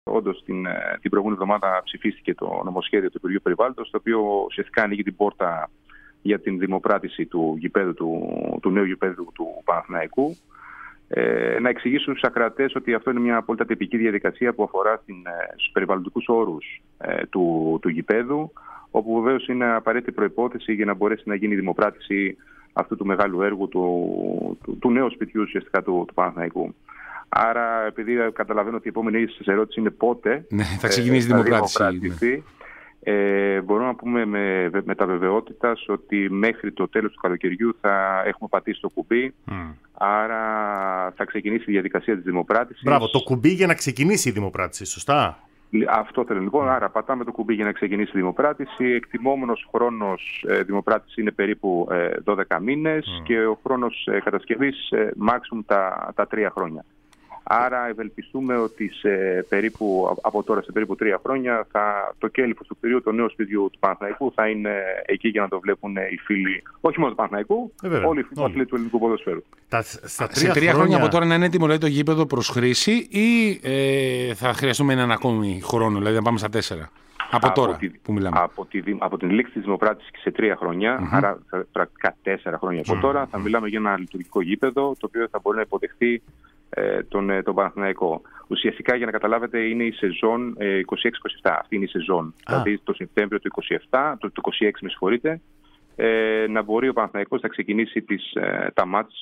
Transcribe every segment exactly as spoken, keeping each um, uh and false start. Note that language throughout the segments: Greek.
όντως την, την προηγούμενη εβδομάδα ψηφίστηκε το νομοσχέδιο του Υπουργείου Περιβάλλοντος, το οποίο ουσιαστικά ανοίγει την πόρτα για την δημοπράτηση του, γηπέδου, του, του νέου γηπέδου του Παναθηναϊκού. Ε, να εξηγήσω στους ακροατές ότι αυτό είναι μια πολύ τυπική διαδικασία που αφορά στην, στους περιβαλλοντικούς όρους ε, του, του γηπέδου, όπου βεβαίως είναι απαραίτητη προϋπόθεση για να μπορέσει να γίνει η δημοπράτηση αυτού του μεγάλου έργου, του, του, του νέου σπιτιού ουσιαστικά του, του Παναθηναϊκού. Άρα, επειδή καταλαβαίνω ότι η επόμενη ερώτηση είναι πότε ναι, θα ξεκινήσει η δημοπράτηση. Ε, μπορούμε να πούμε με, με τα βεβαιότητας ότι μέχρι το τέλος του καλοκαιριού θα έχουμε πατήσει το κουμπί. Mm. Άρα θα ξεκινήσει η διαδικασία της δημοπράτησης. Μπράβο, το κουμπί για να ξεκινήσει η δημοπράτηση, σωστά. Αυτό θέλω λοιπόν. Mm. Άρα πατάμε το κουμπί για να ξεκινήσει η δημοπράτηση. Εκτιμόμενος χρόνος ε, δημοπράτηση είναι περίπου ε, δώδεκα μήνες mm. και ο χρόνος ε, κατασκευής ε, maximum τα, τα τρία χρόνια. Άρα ευελπιστούμε ότι σε περίπου, από τώρα σε περίπου τρία χρόνια θα, το κέλυφος του κτηρίου, το νέο σπιτιού του Παναθηναϊκού θα είναι εκεί για να το βλέπουν οι φίλοι, όχι μόνο του Παναθηναϊκού, ε, όλοι οι φίλοι του ελληνικού ποδοσφαίρου. Τα, στα τρία σε τρία χρόνια... χρόνια από τώρα να είναι έτοιμο δηλαδή, το γήπεδο προς χρήση ή ε, θα χρειαστούμε έναν ακόμη χρόνο, δηλαδή να πάμε στα τέσσερα. Από, από τώρα τη, που μιλάμε. Από, τη, από την λήξη της δημοπράτησης σε τρία χρόνια, mm-hmm. άρα πρακτικά τέσσερα χρόνια από mm-hmm. τώρα, θα μιλάμε για ένα λειτουργικό γήπεδο, το οποίο θα μπορεί να υποδεχθεί ε, τον, ε, τον Παναθηναϊκό. Ουσιαστικά, για να καταλάβετε, είναι η σεζόν ε, είκοσι έξι είκοσι επτά. Αυτή είναι η σεζόν. Ah. Δηλαδή το Σεπτέμβριο του είκοσι επτά, το, το είκοσι έξι με συγχωρείτε, ε, να μπορεί ο Παναθηναϊκός να ξεκινήσει τις, ε, τα μάτς,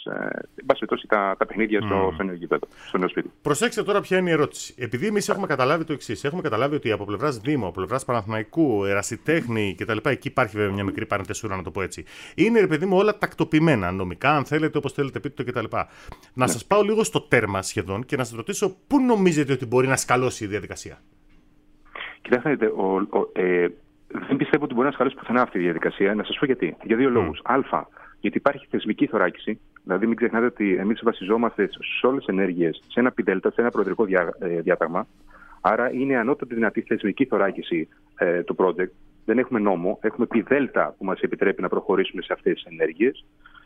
ε, τα, τα παιχνίδια στο, mm. στο νέο γήπεδο, στο νέο σπίτι. Προσέξτε τώρα ποια είναι η ερώτηση. Επειδή εμείς έχουμε καταλάβει το εξής, έχουμε καταλάβει ότι από πλευράς Δήμου, από πλευράς Παναθηναϊκού, ερασιτέχνη κτλ. Εκεί υπάρχει βέβαια μια μικρή παρεντεσούρα, να το πω έτσι. Είναι, ρε παιδί μου, όλα τακτοποιημένα νομικά, αν θέλετε, όπως θέλετε, πείτε το κτλ. Να ναι. σας πάω λίγο στο τέρμα σχεδόν και να σας ρωτήσω πού νομίζετε ότι μπορεί να σκαλώσει η διαδικασία. Κοιτάξτε, ο, ο, ε, δεν πιστεύω ότι μπορεί να σκαλώσει πουθενά αυτή η διαδικασία. Να σας πω γιατί. Για δύο λόγους. Mm. Α, γιατί υπάρχει θεσμική θωράκιση. Δηλαδή, μην ξεχνάτε ότι εμείς βασιζόμαστε σε όλες τις ενέργειες σε ένα πι-δέλτα, σε ένα προεδρικό διά, ε, διάταγμα. Άρα, είναι ανώτατη δυνατή θεσμική θωράκιση ε, του project. Δεν έχουμε νόμο. Έχουμε πι-δέλτα που μας επιτρέπει να προχωρήσουμε σε αυτές τις ενέργειες.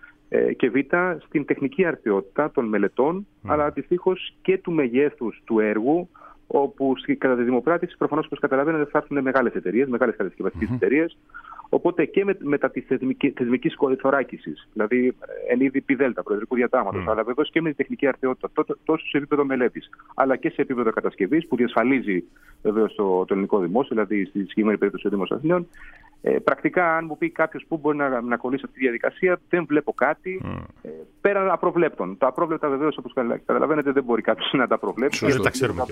Ε, και β, στην τεχνική αρτιότητα των μελετών, mm. αλλά αντιστοίχως και του μεγέθους του έργου, όπου κατά τη δημοπράτηση προφανώς, όπως καταλαβαίνετε, θα έρθουν μεγάλες εταιρείες, μεγάλες κατασκευαστικές mm-hmm. εταιρείες. Οπότε και με, μετά τη θεσμική, θεσμική θωράκιση, δηλαδή εν είδη πι-δέλτα, προεδρικού διατάγματος, mm. αλλά βεβαίως και με τη τεχνική αρτιότητα, τόσο σε επίπεδο μελέτης, αλλά και σε επίπεδο κατασκευής, που διασφαλίζει βεβαίως το, το ελληνικό δημόσιο, δηλαδή στη συγκεκριμένη περίπτωση ο Δήμος Αθηναίων. Ε, πρακτικά, αν μου πει κάποιος πού μπορεί να, να κολλήσει αυτή τη διαδικασία, δεν βλέπω κάτι mm. ε, πέραν απροβλέπτων. Τα απρόβλεπτα, βεβαίως, όπως καταλαβαίνετε, δεν μπορεί κάποιος να τα προβλέψει. Δεν τα ξέρουμε.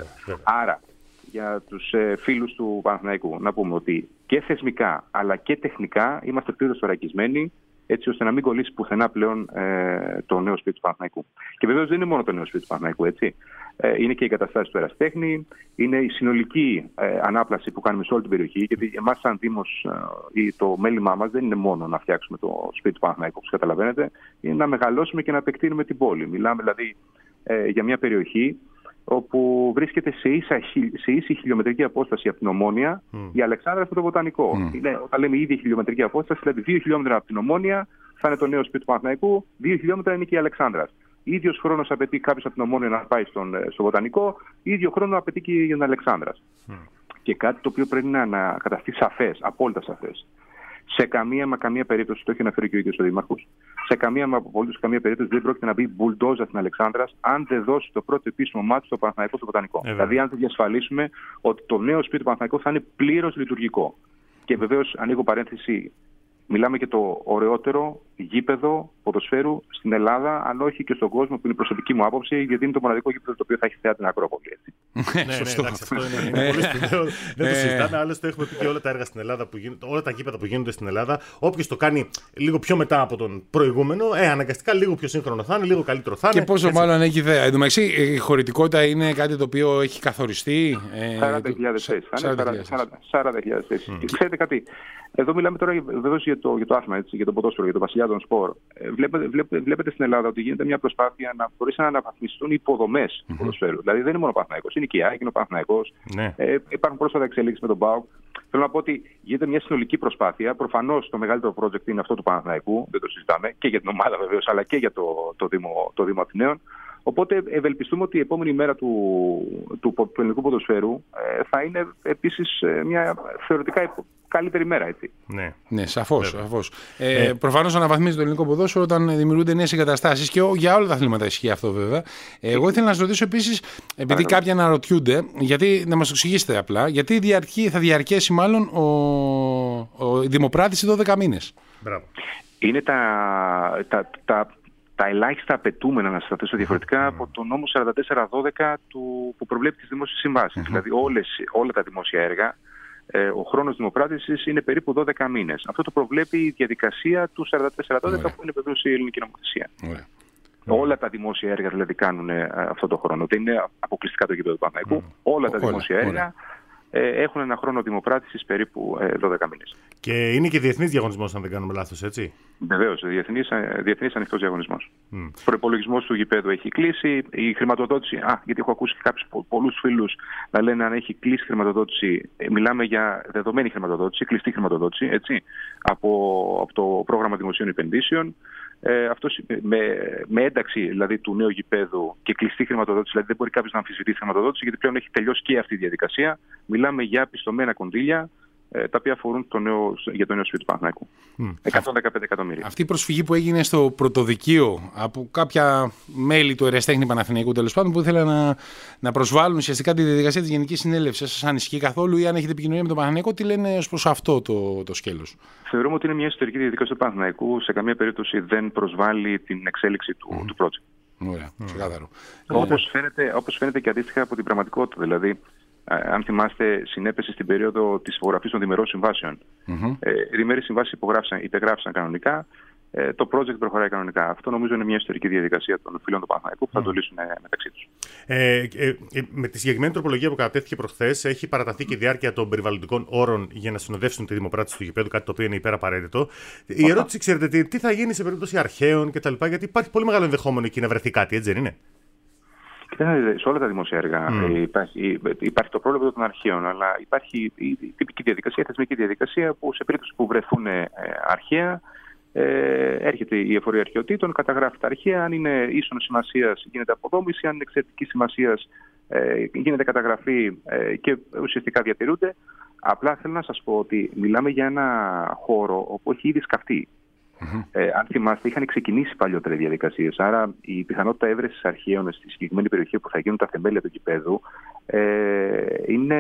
Άρα, για τους ε, φίλους του Παναθηναϊκού, να πούμε ότι και θεσμικά αλλά και τεχνικά είμαστε πλήρως θωρακισμένοι, έτσι ώστε να μην κολλήσει πουθενά πλέον ε, το νέο σπίτι του Παναθηναϊκού. Και βεβαίως δεν είναι μόνο το νέο σπίτι του Παναθηναϊκού, έτσι. Ε, είναι και οι εγκαταστάσεις του ερασιτέχνη, είναι η συνολική ε, ανάπλαση που κάνουμε σε όλη την περιοχή. Γιατί εμάς, σαν Δήμος, ε, το μέλημά μας δεν είναι μόνο να φτιάξουμε το σπίτι του Παναθηναϊκού, όπως καταλαβαίνετε, είναι να μεγαλώσουμε και να επεκτείνουμε την πόλη. Μιλάμε δηλαδή ε, για μια περιοχή όπου βρίσκεται σε, ίσα, σε ίση χιλιομετρική απόσταση από την Ομόνια mm. η Αλεξάνδρα από το Βοτανικό. Mm. Είναι, όταν λέμε ίδια χιλιομετρική απόσταση, δηλαδή δύο χιλιόμετρα από την Ομόνια θα είναι το νέο σπίτι του Παναθηναϊκού, δύο χιλιόμετρα είναι και η Αλεξάνδρας. Ίδιος χρόνος απαιτεί κάποιος από την Ομόνια να πάει στον, στο Βοτανικό, ίδιο χρόνο απαιτεί και για την Αλεξάνδρας. Mm. Και κάτι το οποίο πρέπει να, να καταστεί σαφές, απόλυτα σαφές. Σε καμία μα καμία περίπτωση, το έχει αναφέρει και ο ίδιος ο Δήμαρχος, σε καμία μα απολύτως καμία περίπτωση δεν πρόκειται να μπει μπουλντόζα στην Αλεξάνδρας αν δεν δώσει το πρώτο επίσημο μάτι στο Παναθηναϊκό στο Βοτανικό. Ε, δηλαδή, αν δεν διασφαλίσουμε ότι το νέο σπίτι του Παναθηναϊκού θα είναι πλήρως λειτουργικό. Και βεβαίως, ανοίγω παρένθεση, μιλάμε και το ωραιότερο γήπεδο ποδοσφαίρου στην Ελλάδα, αν όχι και στον κόσμο, που είναι η προσωπική μου άποψη, γιατί είναι το μοναδικό γήπεδο το οποίο θα έχει θέα την Ακρόπολη. Ναι, σωστό. Ναι, αυτό είναι πολύ σπουδαίο. Δεν το συζητάμε. Άλλωστε, έχουμε πει και όλα τα έργα στην Ελλάδα, που γίνονται, όλα τα γήπεδα που γίνονται στην Ελλάδα. Όποιος το κάνει λίγο πιο μετά από τον προηγούμενο, ε, αναγκαστικά λίγο πιο σύγχρονο θα είναι, λίγο καλύτερο θα είναι. Και πόσο έτσι. Μάλλον έχει ιδέα. Εν τω μεταξύ, η χωρητικότητα είναι κάτι το οποίο έχει καθοριστεί. σαράντα χιλιάδες θέσεις. σαράντα χιλιάδες θέσεις. Ξέρετε κάτι. Εδώ μιλάμε τώρα βεβαίως για το, για το άθλημα, έτσι, για το ποδόσφαιρο, για το βασιλιά των σπορ. Ε, βλέπετε, βλέπετε, βλέπετε στην Ελλάδα ότι γίνεται μια προσπάθεια να μπορέσει να αναβαθμιστούν οι υποδομές του mm-hmm. ποδοσφαίρου. Δηλαδή δεν είναι μόνο ο Παναθηναϊκός, είναι και η ΑΕΚ, είναι ο Παναθηναϊκός. Ναι. Ε, υπάρχουν πρόσφατα εξελίξεις με τον ΠΑΟΚ. Θέλω να πω ότι γίνεται μια συνολική προσπάθεια. Προφανώς το μεγαλύτερο project είναι αυτό του Παναθηναϊκού, δεν το συζητάμε, και για την ομάδα βεβαίως, αλλά και για το, το, Δήμο, το Δήμο Αθηναίων, Οπότε ευελπιστούμε ότι η επόμενη μέρα του, του, του ελληνικού ποδοσφαίρου ε, θα είναι επίσης μια θεωρητικά καλύτερη μέρα. Έτσι. Ναι, ναι, σαφώς. σαφώς. Ε, ε, Προφανώς αναβαθμίζει το ελληνικό ποδόσφαιρο όταν δημιουργούνται νέες εγκαταστάσεις και για όλα τα αθλήματα ισχύει αυτό βέβαια. Ε, εγώ ήθελα να σας ρωτήσω επίσης, επειδή Άρα. κάποιοι αναρωτιούνται, γιατί, να μας το εξηγήσετε απλά, γιατί διαρκεί, θα διαρκέσει μάλλον ο, ο, η δημοπράτηση δώδεκα μήνες. Μπράβο. Είναι τα, τα, τα, τα ελάχιστα απαιτούμενα, να σας τα θέσω διαφορετικά, mm. από τον νόμο σαράντα τέσσερα δώδεκα του, που προβλέπει τις δημόσιες συμβάσεις. Mm-hmm. Δηλαδή όλες, όλα τα δημόσια έργα, ε, ο χρόνος δημοπράτησης είναι περίπου δώδεκα μήνες. Αυτό το προβλέπει η διαδικασία του σαράντα τέσσερα δώδεκα που είναι βεβαίως η ελληνική νομοθεσία. Ωραία. Όλα τα δημόσια έργα δηλαδή κάνουν ε, αυτό το χρόνο. Δεν είναι αποκλειστικά το γήπεδο του Παναθηναϊκού. Mm. Όλα τα Όλα. δημόσια έργα ε, έχουν ένα χρόνο δημοπράτησης περίπου ε, δώδεκα μήνες. Και είναι και διεθνής διαγωνισμός, αν δεν κάνουμε λάθος, έτσι. Βεβαίως, διεθνής, διεθνής ανοιχτός διαγωνισμός. Mm. Ο προϋπολογισμός του γηπέδου έχει κλείσει. Η χρηματοδότηση, α, γιατί έχω ακούσει κάποιους πολλούς φίλους να λένε αν έχει κλείσει χρηματοδότηση. Μιλάμε για δεδομένη χρηματοδότηση, κλειστή χρηματοδότηση, έτσι, από, από το πρόγραμμα δημοσίων επενδύσεων. Ε, αυτό με, με ένταξη δηλαδή του νέου γηπέδου και κλειστή χρηματοδότηση, δηλαδή δεν μπορεί κάποιος να αμφισβητήσει χρηματοδότηση, γιατί πλέον έχει τελειώσει και αυτή η διαδικασία. Μιλάμε για πιστωμένα κονδύλια, τα οποία αφορούν το νέο, για το νέο σπίτι του Παναθηναϊκού. Mm. εκατόν δεκαπέντε εκατομμύρια. Αυτή η προσφυγή που έγινε στο πρωτοδικείο από κάποια μέλη του Ερασιτέχνη Παναθηναϊκού, τέλος πάντων, που ήθελαν να, να προσβάλλουν ουσιαστικά τη διαδικασία της Γενικής Συνέλευσης, σας ανησυχεί καθόλου ή αν έχετε επικοινωνία με τον Παναθηναϊκό, τι λένε ως προς αυτό το, το σκέλος? Θεωρούμε ότι είναι μια εσωτερική διαδικασία του Παναθηναϊκού. Σε καμία περίπτωση δεν προσβάλλει την εξέλιξη του, mm. του project. Ωραία, ξεκάθαρο. Όπως φαίνεται, όπως φαίνεται και αντίστοιχα από την πραγματικότητα. Δηλαδή, αν θυμάστε, συνέπεσε στην περίοδο της υπογραφής των διμερών συμβάσεων. Mm-hmm. Ε, οι διμερείς συμβάσεις υπεγράφησαν κανονικά. Ε, το project προχωράει κανονικά. Αυτό νομίζω είναι μια ιστορική διαδικασία των φίλων του Παναθηναϊκού που θα mm. το λύσουν ε, μεταξύ τους. Ε, ε, ε, με τη συγκεκριμένη τροπολογία που κατατέθηκε προχθές, έχει παραταθεί και η διάρκεια των περιβαλλοντικών όρων για να συνοδεύσουν τη δημοπράτηση του γηπέδου, κάτι το οποίο είναι υπεραπαραίτητο. Η ερώτηση, ξέρετε, τι, τι θα γίνει σε περίπτωση αρχαίων κτλ. Γιατί υπάρχει πολύ μεγάλο ενδεχόμενο εκεί να βρεθεί κάτι, έτσι δεν είναι? Σε όλα τα δημόσια έργα mm. υπάρχει, υπάρχει το πρόβλημα των αρχαίων, αλλά υπάρχει η τυπική διαδικασία, η θεσμική διαδικασία που σε περίπτωση που βρεθούν ε, αρχαία, ε, έρχεται η εφορία αρχαιοτήτων, καταγράφει τα αρχαία, αν είναι ίσονος σημασίας γίνεται αποδόμηση, αν είναι εξαιρετικής σημασίας ε, γίνεται καταγραφή ε, και ουσιαστικά διατηρούνται. Απλά θέλω να σας πω ότι μιλάμε για ένα χώρο όπου έχει ήδη σκαφτεί. Mm-hmm. Ε, αν θυμάστε, είχαν ξεκινήσει παλιότερα οι διαδικασίες. Άρα η πιθανότητα έβρεσης αρχαίων στη συγκεκριμένη περιοχή που θα γίνουν τα θεμέλια του γηπέδου ε, είναι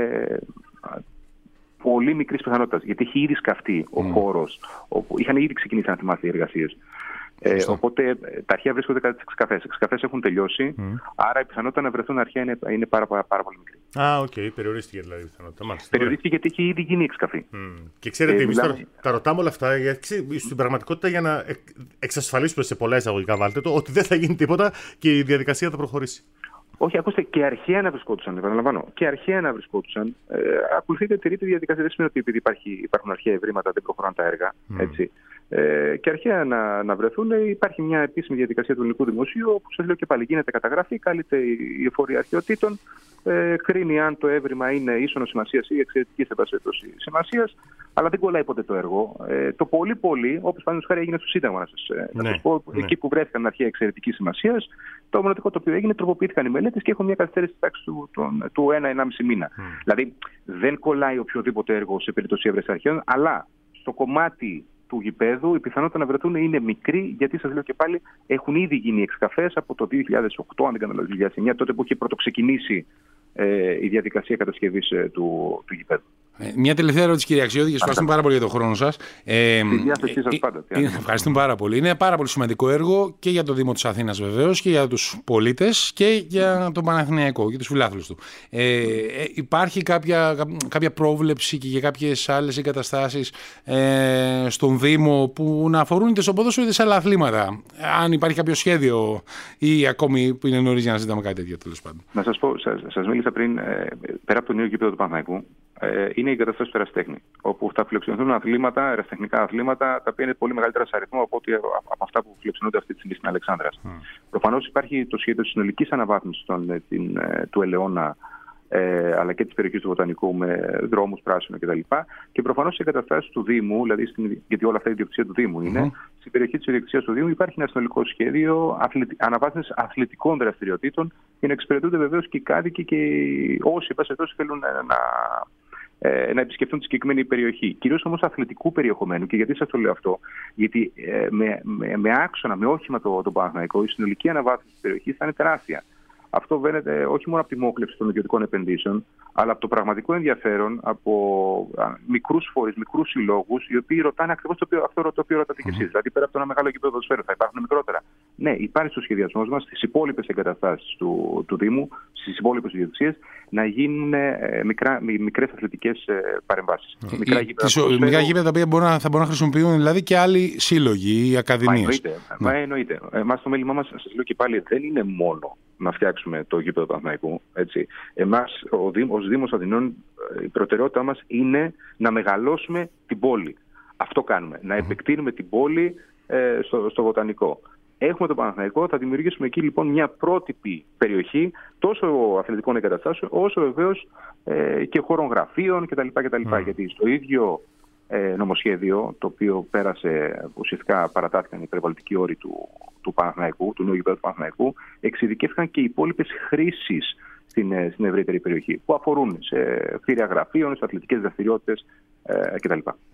πολύ μικρή πιθανότητα. Γιατί έχει ήδη σκαφτεί ο mm. χώρος, όπου είχαν ήδη ξεκινήσει, αν θυμάστε, οι εργασίες. Ε, οπότε τα αρχαία βρίσκονται κατά τις εξκαφές. Οι εξκαφές έχουν τελειώσει, mm. άρα η πιθανότητα να βρεθούν αρχαία είναι, είναι πάρα, πάρα, πάρα πολύ μικρή. Α, οκ, okay. περιορίστηκε δηλαδή η πιθανότητα. Μάλιστα. Περιορίστηκε γιατί έχει ήδη γίνει η εξκαφή. Mm. Και ξέρετε, ε, εμείς μιλάμε... τα, τα ρωτάμε όλα αυτά γιατί στην πραγματικότητα για να εξασφαλίσουμε σε πολλά εισαγωγικά, βάλτε το, ότι δεν θα γίνει τίποτα και η διαδικασία θα προχωρήσει. Όχι, ακούστε, και αρχαία να βρισκόντουσαν, επαναλαμβάνω. Και αρχαία να βρισκόντουσαν. Ε, ακολουθείται τη διαδικασία. Δεν σημαίνει ότι επειδή υπάρχει, υπάρχουν αρχαία ευρήματα δεν προχωράνε τα έργα. Mm. Έτσι. Ε, και αρχαία να, να βρεθούν, υπάρχει μια επίσημη διαδικασία του ελληνικού δημοσίου, όπου σας λέω και πάλι γίνεται καταγραφή, κάλυται η εφορία αρχαιοτήτων, ε, κρίνει αν το έβριμα είναι ίσονος σημασίας ή εξαιρετικής σημασίας, αλλά δεν κολλάει ποτέ το έργο. Ε, το πολύ πολύ, όπως παραδείγματος χάρη έγινε στο Σύνταγμα, να σας, ναι, να σας πω, ναι. εκεί που βρέθηκαν αρχαία εξαιρετικής σημασίας, το μοναδικό το οποίο έγινε, τροποποιήθηκαν οι μελέτες και έχουν μια καθυστέρηση τάξη του, του, του ένα με ενάμιση μήνα. Mm. Δηλαδή δεν κολλάει οποιοδήποτε έργο σε περίπτωση έβρεσης αρχαίων, αλλά στο κομμάτι του γηπέδου η πιθανότητα να βρεθούν είναι μικρή, γιατί σας λέω και πάλι έχουν ήδη γίνει εξκαφές από το δύο χιλιάδες οκτώ, αν δεν κάνω λάθος, δύο χιλιάδες εννιά, τότε που είχε πρωτοξεκινήσει ε, η διαδικασία κατασκευής ε, του, του γηπέδου. Ε, μια τελευταία ερώτηση, κύριε Αξιώδη, και σας ευχαριστούμε πάρα πολύ για τον χρόνο σας. Ε, Στη διάθεσή σας πάντα. Ε, ευχαριστούμε πάρα πολύ. Είναι πάρα πολύ σημαντικό έργο και για το Δήμο της Αθήνας βεβαίως και για τους πολίτες και για τον Παναθηναϊκό και τους φιλάθλους του. Ε, ε, υπάρχει κάποια, κάποια πρόβλεψη και για κάποιες άλλες εγκαταστάσεις ε, στον Δήμο που να αφορούν είτε στο ποδόσφαιρο είτε σε άλλα αθλήματα? Αν υπάρχει κάποιο σχέδιο ή ακόμη που είναι νωρίς για να ζητάμε κάτι τέτοιο, τέλος πάντων. Να σας πω, σας, σας μίλησα πριν, ε, πέρα από το νέο γήπεδο του Παναθηναϊκού, ε, είναι η εγκαταστάση του Ερασιτέχνη, όπου θα φιλοξενηθούν αθλήματα, ερασιτεχνικά αθλήματα, τα οποία είναι πολύ μεγαλύτερα σε αριθμό από, ότι, από αυτά που φιλοξενούνται αυτή τη στιγμή στην Αλεξάνδρας. Mm. Προφανώς υπάρχει το σχέδιο της συνολικής αναβάθμισης των, την, του Ελαιώνα, ε, αλλά και της περιοχής του Βοτανικού με δρόμους πράσινους κτλ. Και προφανώς σε εγκαταστάσεις του Δήμου, δηλαδή στην, γιατί όλα αυτά η ιδιοκτησία του Δήμου είναι, mm-hmm. στην περιοχή της ιδιοκτησίας του Δήμου υπάρχει ένα συνολικό σχέδιο αθλητι, αναβάθμισης αθλητικών δραστηριοτήτων για να εξυπηρετούνται βεβαίως και οι κάτοικοι και οι, όσοι πασχετός θέλουν να. να να επισκεφτούν τη συγκεκριμένη περιοχή. Κυρίως όμως αθλητικού περιεχομένου. Και γιατί σας το λέω αυτό? Γιατί ε, με, με, με άξονα, με όχημα το, το Παναθηναϊκό, η συνολική αναβάθμιση της περιοχής θα είναι τεράστια. Αυτό βαίνεται όχι μόνο από τη μόχλευση των ιδιωτικών επενδύσεων, αλλά από το πραγματικό ενδιαφέρον από μικρούς φορείς, μικρούς συλλόγους, οι οποίοι ρωτάνε ακριβώς το οποίο, αυτό το οποίο ρωτάτε και εσείς. Δηλαδή, πέρα από το ένα μεγάλο γήπεδο ποδοσφαίρου, θα υπάρχουν μικρότερα. Ναι, υπάρχει στο σχεδιασμό μας στις υπόλοιπες εγκαταστάσεις του, του Δήμου, στις υπόλοιπες ιδιοκτησίες, να γίνουν ε, μικρά, μικρές αθλητικές ε, παρεμβάσεις. Mm. Μικρά γήπεδα, μικρά γήπεδα τα οποία μπορούν, θα μπορούν να χρησιμοποιούν δηλαδή και άλλοι σύλλογοι ή ακαδημίες. Μα εννοείται. Ναι. Μα εννοείται. Εμάς το μέλημά μας, σας λέω και πάλι, δεν είναι μόνο να φτιάξουμε το γήπεδο του Παναθηναϊκού. Εμάς, ο Δήμος, ως Δήμος Αθηνών, η προτεραιότητά μας είναι να μεγαλώσουμε την πόλη. Αυτό κάνουμε. Να επεκτείνουμε την πόλη ε, στο, στο Βοτανικό. Έχουμε το Παναθηναϊκό, θα δημιουργήσουμε εκεί λοιπόν μια πρότυπη περιοχή τόσο αθλητικών εγκαταστάσεων, όσο βεβαίως ε, και χώρων γραφείων κτλ. κτλ. Mm. Γιατί στο ίδιο ε, νομοσχέδιο, το οποίο πέρασε, ουσιαστικά παρατάθηκαν οι περιβαλλοντικοί όροι του, του Παναθηναϊκού, του νέου γηπέδου του Παναθηναϊκού, εξειδικεύτηκαν και οι υπόλοιπες χρήσεις στην, στην ευρύτερη περιοχή, που αφορούν σε κτίρια γραφείων, σε αθλητικές δραστηριότητες ε, κτλ.